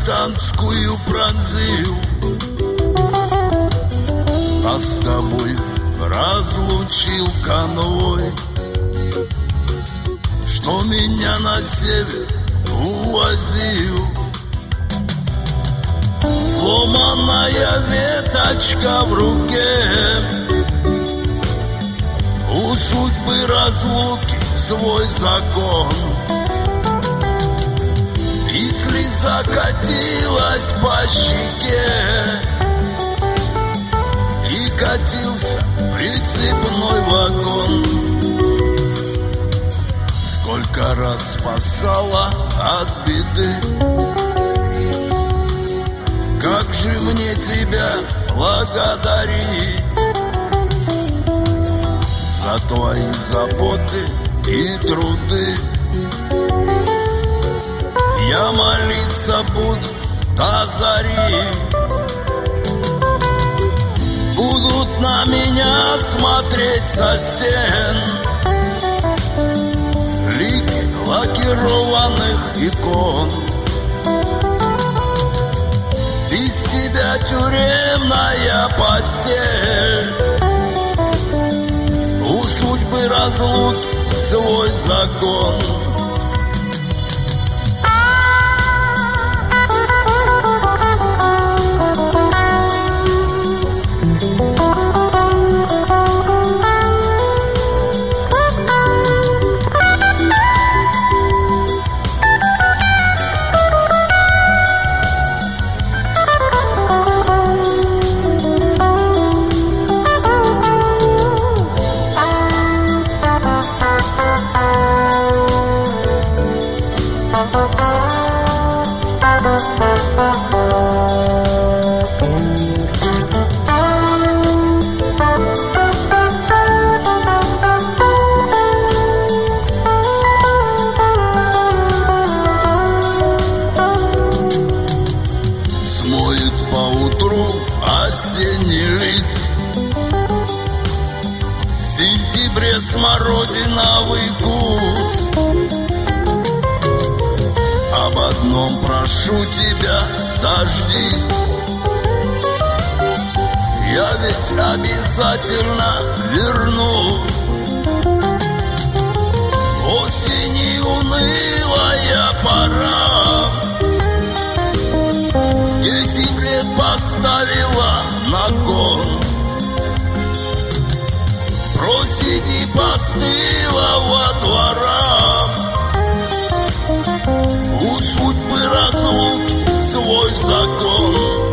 гражданскую пронзил, а с тобой разлучил конвой, что меня на север увозил. Сломанная веточка в руке, у судьбы разлуки свой закон. И слеза катилась по щеке, и катился прицепной вагон. Сколько раз спасала от беды, как же мне тебя благодарить за твои заботы и труды. Я молиться буду до зари, будут на меня смотреть со стен лики лакированных икон. Без тебя тюремная постель, у судьбы разлуки свой закон. Смоет поутру осенний лист, в сентябре смородиновый куст. Об одном прошу тебя, дожди, я ведь обязательно верну. Осени унылая пора, 10 лет поставила на кон. Просиди постылого двора, у судьбы разлуки свой закон.